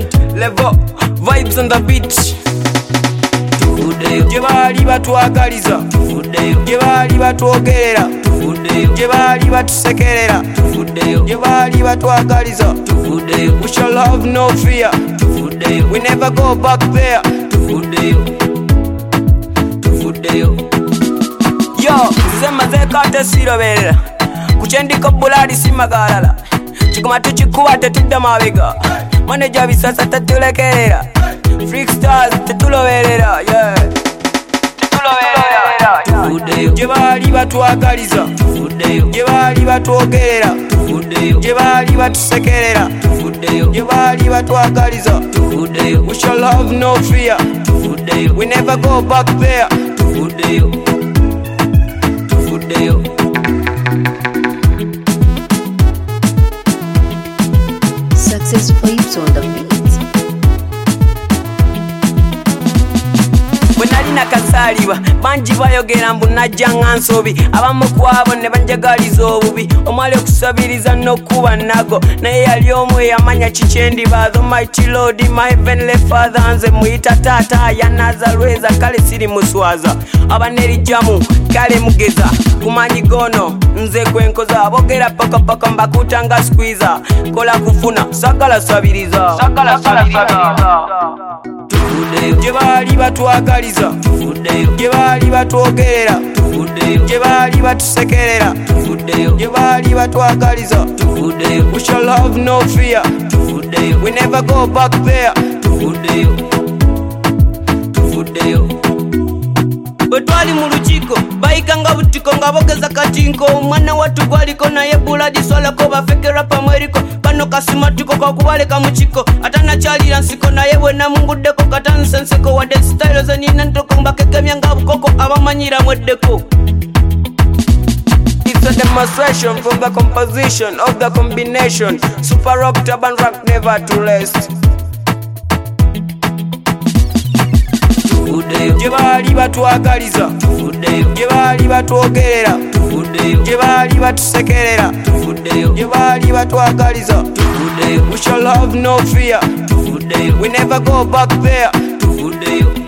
different level vibes on the beat. Gye baali batwagaliza, gye baali batwogerera, gye baali batusekerera, gye baali batwagaliza. We shall have no fear, we never go back there. Yo, sema zekate siroberera, kuchendiko bulali simagalala, chikuma tuchikuwa tetudda mabega, manager bisasa tetulekerera, freak stars tetuloberera, yeah. Gye baali batwagaliza, gye baali batwogerera, gye baali batusekerera, gye baali batwagaliza. We shall have no fear, we never go back there. Success vibes on the beat. Bwenalina kasaliba banji bayogera mbu najja nga nsobi, abamu kwabo ne banjagaliza obubi, omwali okusabiriza n'okuba nago, naye yali omu eyamanya kikyendiba. The mighty Lord, my heavenly Father, nze muyita taata yanazalweza, kale siri muswaza abanerijjamu kale mugeza kumanyi gono nze kwenkoza, bogera pakapaka mbakutanga squeezer, kola kufuna sagala sabiriza. Gye baali batwagaliza, gye baali batwogerera, gye baali batusekerera, gye baali batwagaliza. We shall have no fear, we never go back there. Bwe twali mu lukiiko bayikanga butiko nga bogeza katinko, omwana wattu gwaliko naye buladisolako bafekera pamweriko, kano kasimatuko kakubaleka mu kiko, atanakyalira nsiko naye bwena munguddeko katanse nseko, wadde sitayiro ze nina ntoko mbakekemya nga bukoko abamanyira mweddeko. It's a demonstration from the composition of the combination, super rock, urban rock, never to rest. Gye baali batwagaliza, gye baali batwogerera, gye baali batusekerera, gye baali batwagaliza. We shall have no fear, we never go back there.